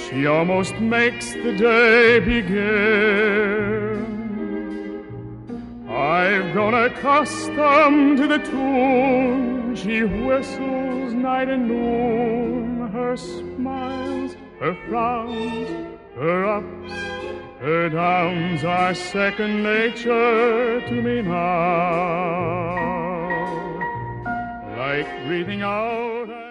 She almost makes the day begin. I've grown accustomed to the tune she whistles night and noon. Her smiles, her frowns, her ups, her downs are second nature to me now. Like breathing out